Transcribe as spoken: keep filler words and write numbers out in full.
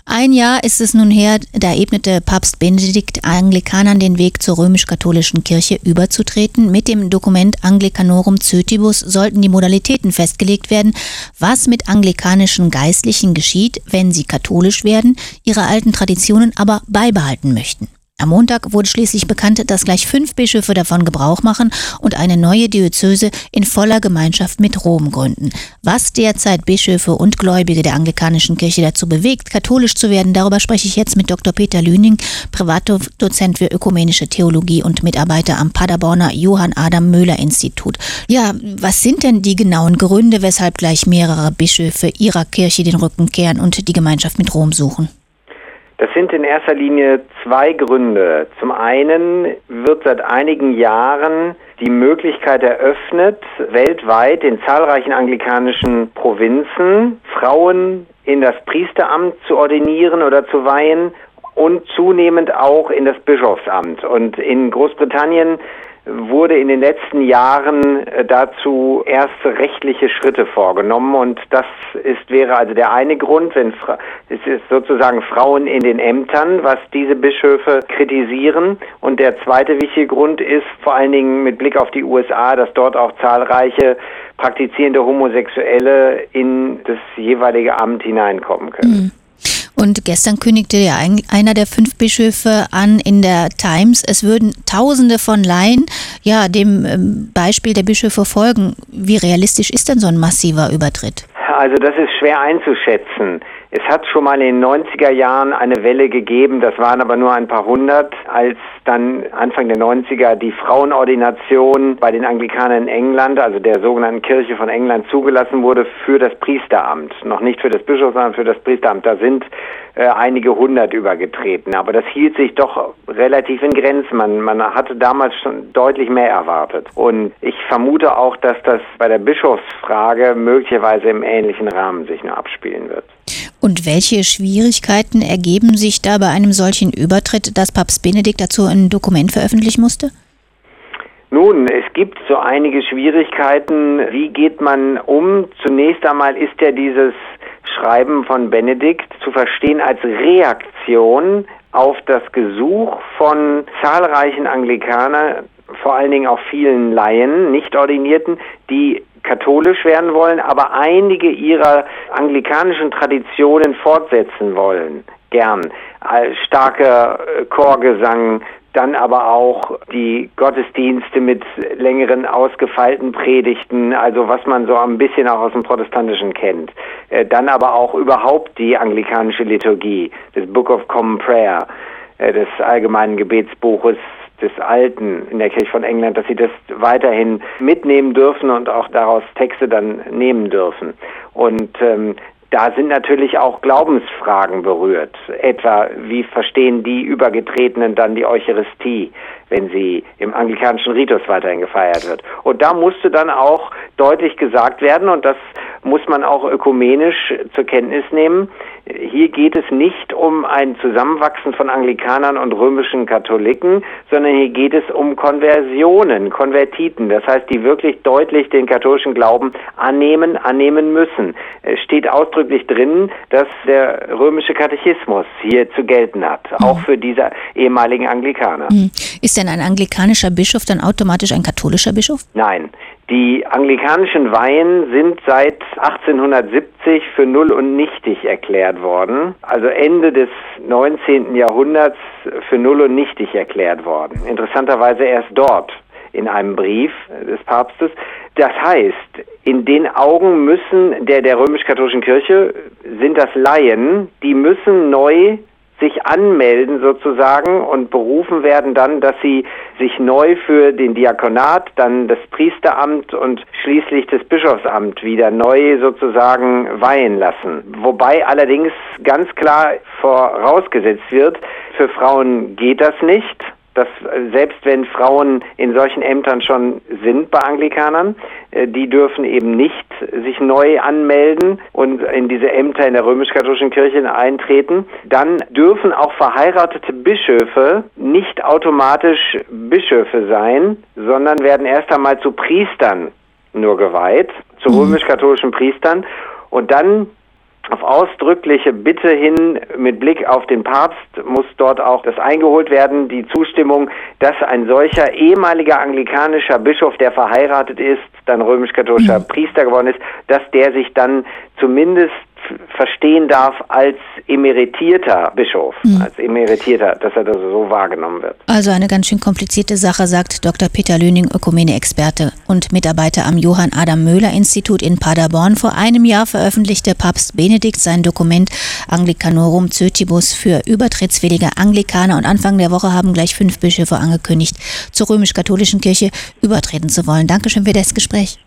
Ein Jahr ist es nun her, da ebnete Papst Benedikt Anglikanern den Weg zur römisch-katholischen Kirche überzutreten. Mit dem Dokument Anglicanorum Coetibus sollten die Modalitäten festgelegt werden, was mit anglikanischen Geistlichen geschieht, wenn sie katholisch werden, ihre alten Traditionen aber beibehalten möchten. Am Montag wurde schließlich bekannt, dass gleich fünf Bischöfe davon Gebrauch machen und eine neue Diözese in voller Gemeinschaft mit Rom gründen. Was derzeit Bischöfe und Gläubige der anglikanischen Kirche dazu bewegt, katholisch zu werden, darüber spreche ich jetzt mit Doktor Peter Lüning, Privatdozent für ökumenische Theologie und Mitarbeiter am Paderborner Johann Adam Möhler Institut. Ja, was sind denn die genauen Gründe, weshalb gleich mehrere Bischöfe ihrer Kirche den Rücken kehren und die Gemeinschaft mit Rom suchen? Das sind in erster Linie zwei Gründe. Zum einen wird seit einigen Jahren die Möglichkeit eröffnet, weltweit in zahlreichen anglikanischen Provinzen Frauen in das Priesteramt zu ordinieren oder zu weihen und zunehmend auch in das Bischofsamt. Und in Großbritannien wurde in den letzten Jahren dazu erste rechtliche Schritte vorgenommen, und das ist, wäre also der eine Grund, wenn Fra- es ist sozusagen Frauen in den Ämtern, was diese Bischöfe kritisieren. Und der zweite wichtige Grund ist vor allen Dingen mit Blick auf die U S A, dass dort auch zahlreiche praktizierende Homosexuelle in das jeweilige Amt hineinkommen können. Mhm. Und gestern kündigte ja einer der fünf Bischöfe an in der Times, es würden Tausende von Laien ja dem Beispiel der Bischöfe folgen. Wie realistisch ist denn so ein massiver Übertritt? Also das ist schwer einzuschätzen. Es hat schon mal in den neunziger Jahren eine Welle gegeben, das waren aber nur ein paar hundert, als dann Anfang der neunziger die Frauenordination bei den Anglikanern in England, also der sogenannten Kirche von England, zugelassen wurde für das Priesteramt. Noch nicht für das Bischofsamt, für das Priesteramt. Da sind äh, einige hundert übergetreten. Aber das hielt sich doch relativ in Grenzen. Man, man hatte damals schon deutlich mehr erwartet. Und ich vermute auch, dass das bei der Bischofsfrage möglicherweise im ähnlichen Rahmen sich nur abspielen wird. Und welche Schwierigkeiten ergeben sich da bei einem solchen Übertritt, dass Papst Benedikt dazu ein Dokument veröffentlichen musste? Nun, es gibt so einige Schwierigkeiten. Wie geht man um? Zunächst einmal ist ja dieses Schreiben von Benedikt zu verstehen als Reaktion auf das Gesuch von zahlreichen Anglikanern, vor allen Dingen auch vielen Laien, Nicht-Ordinierten, die katholisch werden wollen, aber einige ihrer anglikanischen Traditionen fortsetzen wollen, gern. Starker Chorgesang, dann aber auch die Gottesdienste mit längeren ausgefeilten Predigten, also was man so ein bisschen auch aus dem Protestantischen kennt. Dann aber auch überhaupt die anglikanische Liturgie, das Book of Common Prayer, des allgemeinen Gebetsbuches des Alten in der Kirche von England, dass sie das weiterhin mitnehmen dürfen und auch daraus Texte dann nehmen dürfen. Und ähm, da sind natürlich auch Glaubensfragen berührt. Etwa, wie verstehen die Übergetretenen dann die Eucharistie, wenn sie im anglikanischen Ritus weiterhin gefeiert wird? Und da musste dann auch deutlich gesagt werden, und das muss man auch ökumenisch zur Kenntnis nehmen, hier geht es nicht um ein Zusammenwachsen von Anglikanern und römischen Katholiken, sondern hier geht es um Konversionen, Konvertiten, das heißt, die wirklich deutlich den katholischen Glauben annehmen, annehmen müssen. Es steht ausdrücklich drin, dass der römische Katechismus hier zu gelten hat, auch für diese ehemaligen Anglikaner. Ist denn ein anglikanischer Bischof dann automatisch ein katholischer Bischof? Nein. Die anglikanischen Weihen sind seit achtzehnhundertsiebzig für null und nichtig erklärt worden. Also Ende des neunzehnten Jahrhunderts für null und nichtig erklärt worden. Interessanterweise erst dort in einem Brief des Papstes. Das heißt, in den Augen müssen der, der römisch-katholischen Kirche sind das Laien, die müssen neu sich anmelden sozusagen und berufen werden dann, dass sie sich neu für den Diakonat, dann das Priesteramt und schließlich das Bischofsamt wieder neu sozusagen weihen lassen. Wobei allerdings ganz klar vorausgesetzt wird, für Frauen geht das nicht. Dass selbst wenn Frauen in solchen Ämtern schon sind bei Anglikanern, die dürfen eben nicht sich neu anmelden und in diese Ämter in der römisch-katholischen Kirche eintreten. Dann dürfen auch verheiratete Bischöfe nicht automatisch Bischöfe sein, sondern werden erst einmal zu Priestern nur geweiht, zu römisch-katholischen Priestern. Und dann Auf ausdrückliche Bitte hin mit Blick auf den Papst muss dort auch das eingeholt werden, die Zustimmung, dass ein solcher ehemaliger anglikanischer Bischof, der verheiratet ist, dann römisch-katholischer mhm. Priester geworden ist, dass der sich dann zumindest verstehen darf als emeritierter Bischof, mhm. als emeritierter, dass er das so wahrgenommen wird. Also eine ganz schön komplizierte Sache, sagt Doktor Peter Lüning, Ökumene-Experte und Mitarbeiter am Johann Adam Möhler Institut in Paderborn. Vor einem Jahr veröffentlichte Papst Benedikt sein Dokument Anglicanorum Coetibus für übertrittswillige Anglikaner und Anfang der Woche haben gleich fünf Bischöfe angekündigt, zur römisch-katholischen Kirche übertreten zu wollen. Dankeschön für das Gespräch.